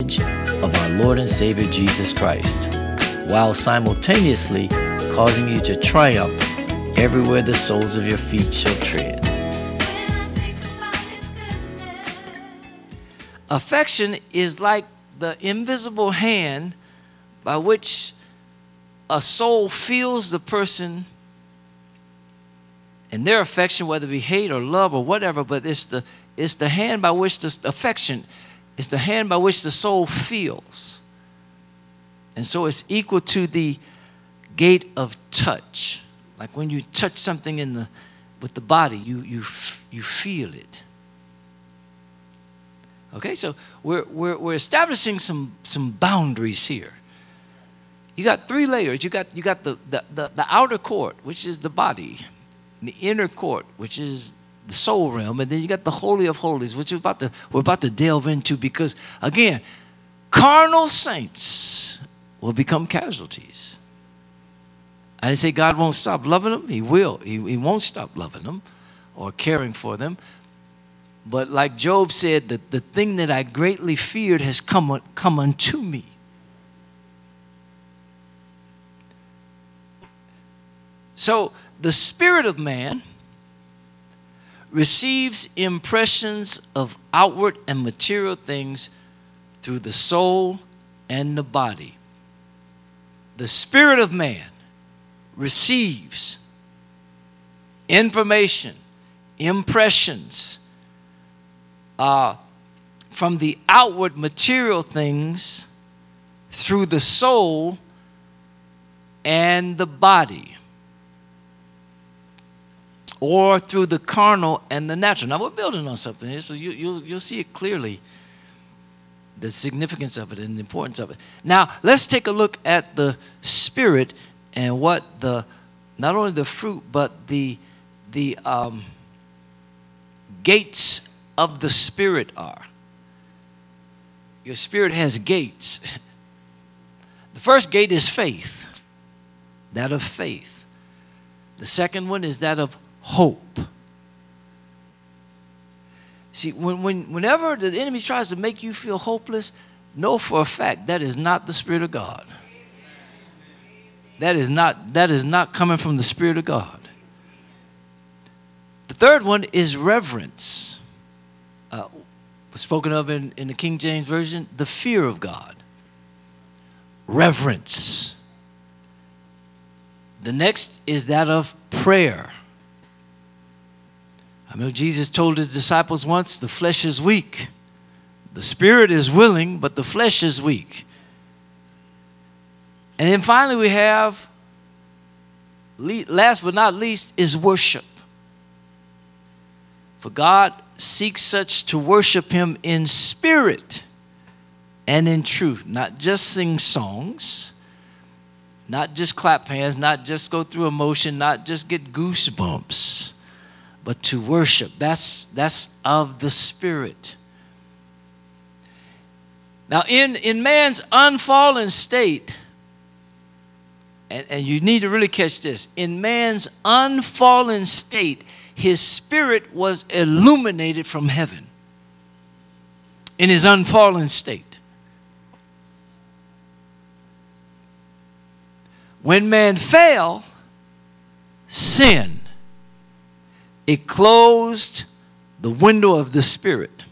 of our Lord and Savior Jesus Christ, while simultaneously causing you to triumph everywhere the soles of your feet shall tread. Affection is like the invisible hand by which a soul feels the person and their affection, whether it be hate or love or whatever, but it's the hand by which the affection is the hand by which the soul feels. And so it's equal to the gate of touch. Like when you touch something with the body, you feel it. Okay, so we're establishing some boundaries here. You got three layers. You got the outer court, which is the body, the inner court, which is the soul realm, and then you got the Holy of Holies, which we're about to delve into, because again, carnal saints will become casualties. I didn't say God won't stop loving them. He will. He won't stop loving them or caring for them. But like Job said, the thing that I greatly feared has come unto me. So the spirit of man receives impressions of outward and material things through the soul and the body. The spirit of man receives information, impressions from the outward material things through the soul and the body, or through the carnal and the natural. Now we're building on something here, so you'll see it clearly, the significance of it and the importance of it. Now let's take a look at the spirit and what not only the fruit but the gates of the spirit are. Your spirit has gates. The first gate is faith, that of faith. The second one is that of hope. See, whenever the enemy tries to make you feel hopeless, know for a fact that is not the Spirit of God. That is not coming from the Spirit of God. The third one is reverence. Spoken of in the King James Version, the fear of God. Reverence. The next is that of prayer. I know Jesus told his disciples once, the flesh is weak. The spirit is willing, but the flesh is weak. And then finally we have, last but not least, is worship. For God seeks such to worship him in spirit and in truth. Not just sing songs, not just clap hands, not just go through emotion, not just get goosebumps, but to worship. That's of the spirit. Now in man's unfallen state, and you need to really catch this, in man's unfallen state, his spirit was illuminated from heaven in his unfallen state. When man fell, sin, it closed the window of the spirit.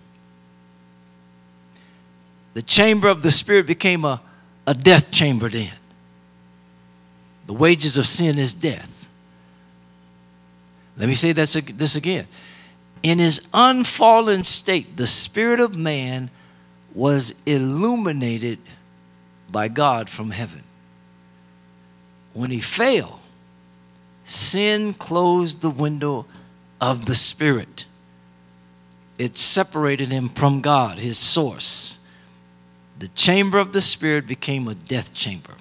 The chamber of the spirit became a death chamber then. The wages of sin is death. Let me say this again. In his unfallen state, the spirit of man was illuminated by God from heaven. When he fell, sin closed the window of the spirit. It separated him from God, his source. The chamber of the spirit became a death chamber.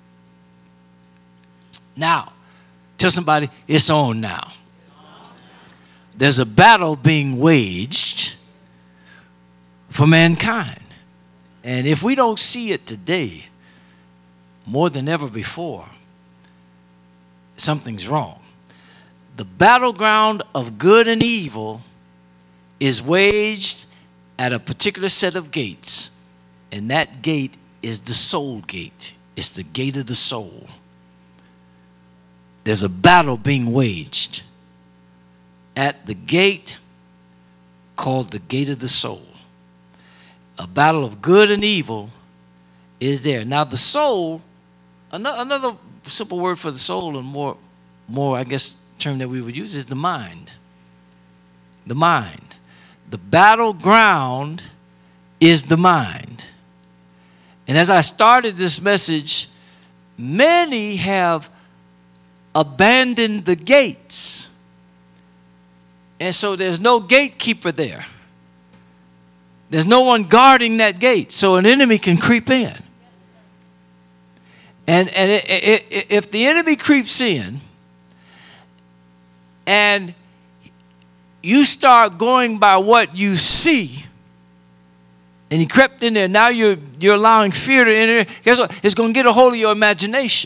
Now, tell somebody, it's on now. There's a battle being waged for mankind. And if we don't see it today, more than ever before, something's wrong. The battleground of good and evil is waged at a particular set of gates. And that gate is the soul gate. It's the gate of the soul. There's a battle being waged at the gate called the gate of the soul. A battle of good and evil is there. Now the soul, another simple word for the soul, and more I guess term that we would use, is the mind. The mind. The battleground is the mind. And as I started this message, many have abandoned the gates. And so there's no gatekeeper there. There's no one guarding that gate, so an enemy can creep in. And if the enemy creeps in and you start going by what you see, and he crept in there, now you're allowing fear to enter. Guess what? It's going to get a hold of your imagination.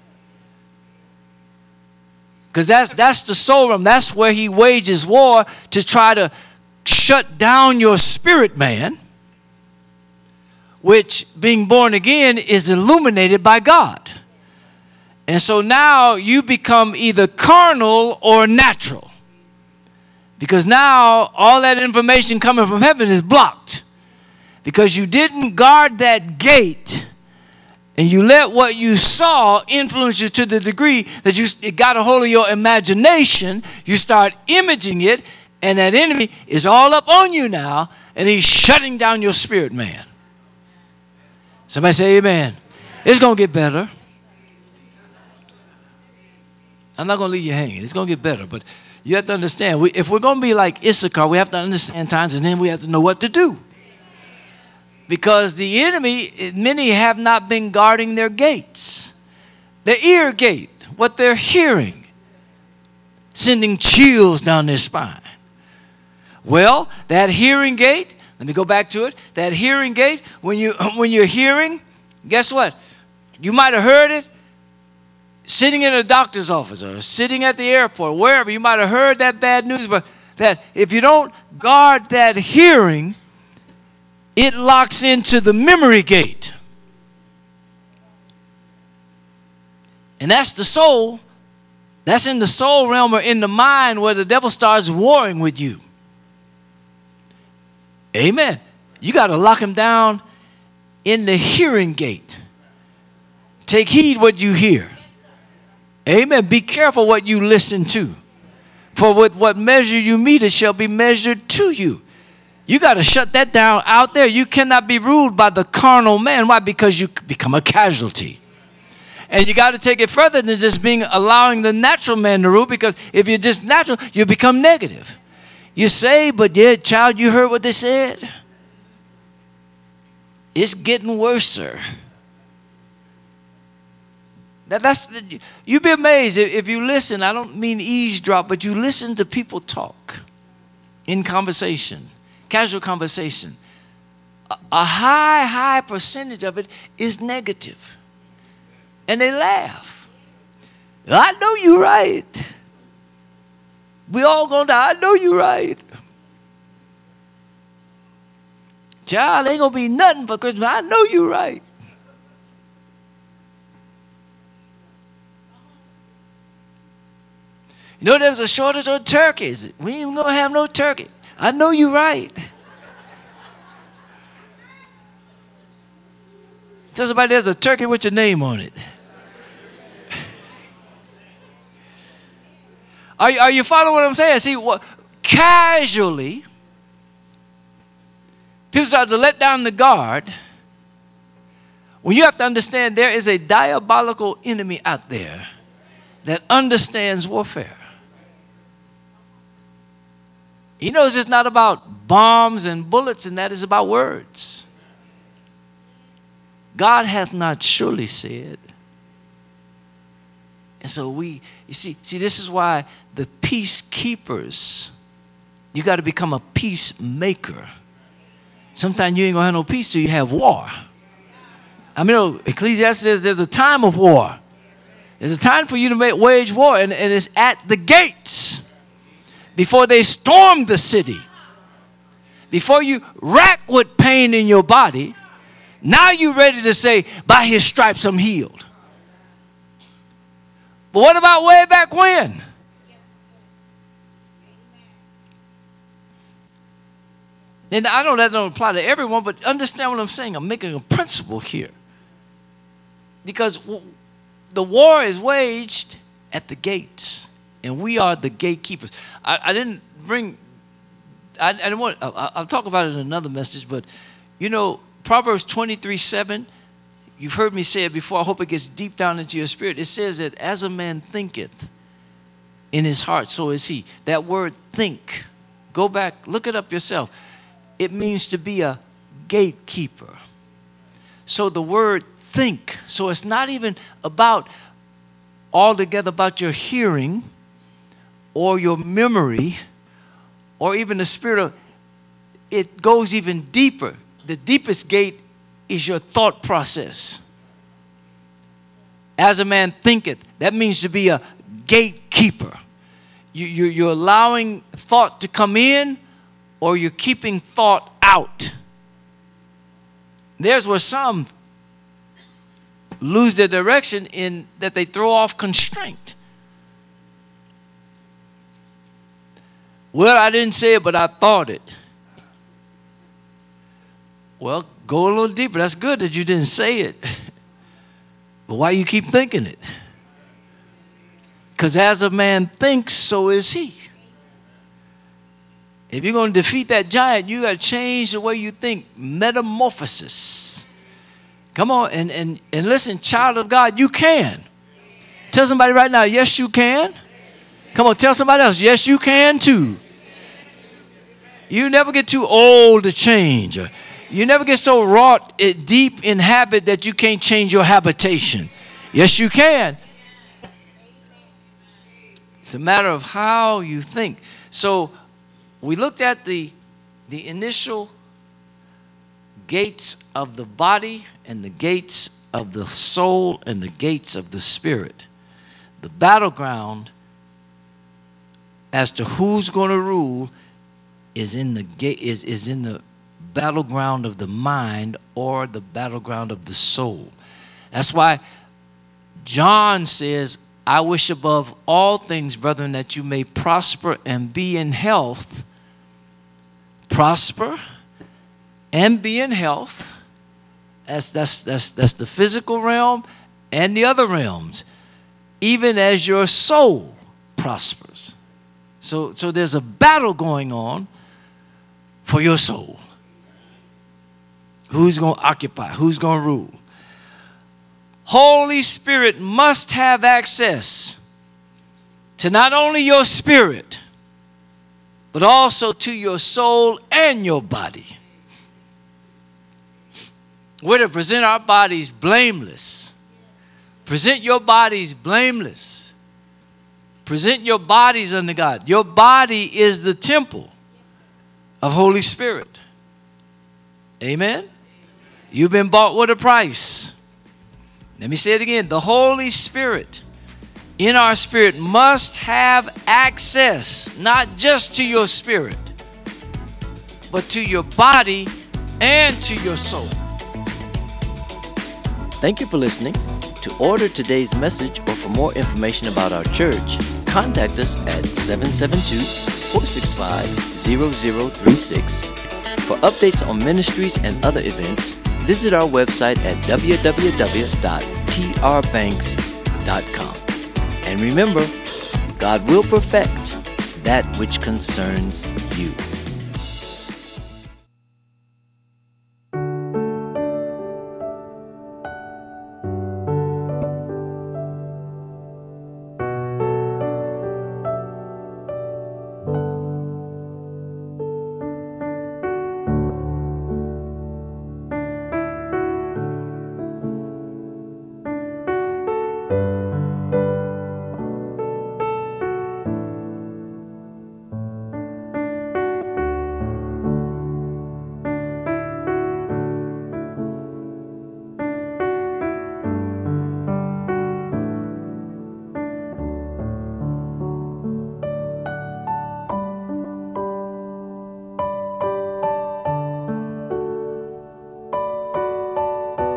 Because that's the soul realm. That's where he wages war to try to shut down your spirit man, which, being born again, is illuminated by God. And so now you become either carnal or natural. Because now all that information coming from heaven is blocked. Because you didn't guard that gate, and you let what you saw influence you to the degree that it got a hold of your imagination. You start imaging it, and that enemy is all up on you now, and he's shutting down your spirit man. Somebody say amen. It's going to get better. I'm not going to leave you hanging. It's going to get better, but you have to understand, if we're going to be like Issachar, we have to understand times, and then we have to know what to do. Because the enemy, many have not been guarding their gates. Their ear gate, what they're hearing, sending chills down their spine. Well, that hearing gate, let me go back to it. That hearing gate, when you're hearing, guess what? You might have heard it sitting in a doctor's office or sitting at the airport, wherever. You might have heard that bad news, but that if you don't guard that hearing, it locks into the memory gate. And that's the soul. That's in the soul realm or in the mind where the devil starts warring with you. Amen. You got to lock him down in the hearing gate. Take heed what you hear. Amen. Be careful what you listen to. For with what measure you meet, it shall be measured to you. You got to shut that down out there. You cannot be ruled by the carnal man. Why? Because you become a casualty. And you got to take it further than just allowing the natural man to rule, because if you're just natural, you become negative. You say, but yeah, child, you heard what they said? It's getting worse, sir. You'd be amazed if you listen. I don't mean eavesdrop, but you listen to people talk in conversation. Casual conversation. A high percentage of it is negative. And they laugh. I know you're right. We all gonna die. I know you're right. Child, ain't gonna be nothing for Christmas. I know you're right. You know there's a shortage of turkeys. We ain't gonna have no turkey. I know you're right. Tell somebody there's a turkey with your name on it. Are you following what I'm saying? See, casually, people start to let down the guard. When you have to understand there is a diabolical enemy out there that understands warfare. He knows it's not about bombs and bullets, and that is about words. God hath not surely said. And so you see, this is why the peacekeepers, you got to become a peacemaker. Sometimes you ain't going to have no peace till you have war. I mean, Ecclesiastes says there's a time of war. There's a time for you to wage war, and it's at the gates. Before they storm the city, before you rack with pain in your body, Now you're ready to say, by his stripes I'm healed. But what about way back when? And I know that don't apply to everyone, but understand what I'm saying. I'm making a principle here. Because the war is waged at the gates, and we are the gatekeepers. I didn't bring, I didn't want, I'll talk about it in another message, but you know, Proverbs 23:7, you've heard me say it before. I hope it gets deep down into your spirit. It says that as a man thinketh in his heart, so is he. That word think, go back, look it up yourself. It means to be a gatekeeper. So the word think, so it's not even about altogether about your hearing or your memory or even the spirit of, it goes even deeper. The deepest gate is your thought process. As a man thinketh, that means to be a gatekeeper. You're allowing thought to come in, or you're keeping thought out. There's where some lose their direction in that they throw off constraint. Well, I didn't say it, but I thought it. Well, go a little deeper. That's good that you didn't say it. But why you keep thinking it? Because as a man thinks, so is he. If you're going to defeat that giant, you got to change the way you think. Metamorphosis. Come on, and listen, child of God, you can. Tell somebody right now, yes, you can. Come on, tell somebody else, yes, you can too. You never get too old to change. You never get so wrought deep in habit that you can't change your habitation. Yes, you can. It's a matter of how you think. So we looked at the initial gates of the body and the gates of the soul and the gates of the spirit. The battleground as to who's going to rule is in the is in the battleground of the mind or the battleground of the soul. That's why John says, I wish above all things, brethren, that you may prosper and be in health. Prosper and be in health. That's the physical realm and the other realms, even as your soul prospers. So there's a battle going on for your soul. Who's going to occupy? Who's going to rule? Holy Spirit must have access to not only your spirit, but also to your soul and your body. We're to present our bodies blameless. Present your bodies blameless. Present your bodies unto God. Your body is the temple of Holy Spirit. Amen? You've been bought with a price. Let me say it again. The Holy Spirit in our spirit must have access, not just to your spirit, but to your body and to your soul. Thank you for listening. To order today's message or for more information about our church, contact us at 772-465-0036. For updates on ministries and other events, visit our website at www.trbanks.com. And remember, God will perfect that which concerns you.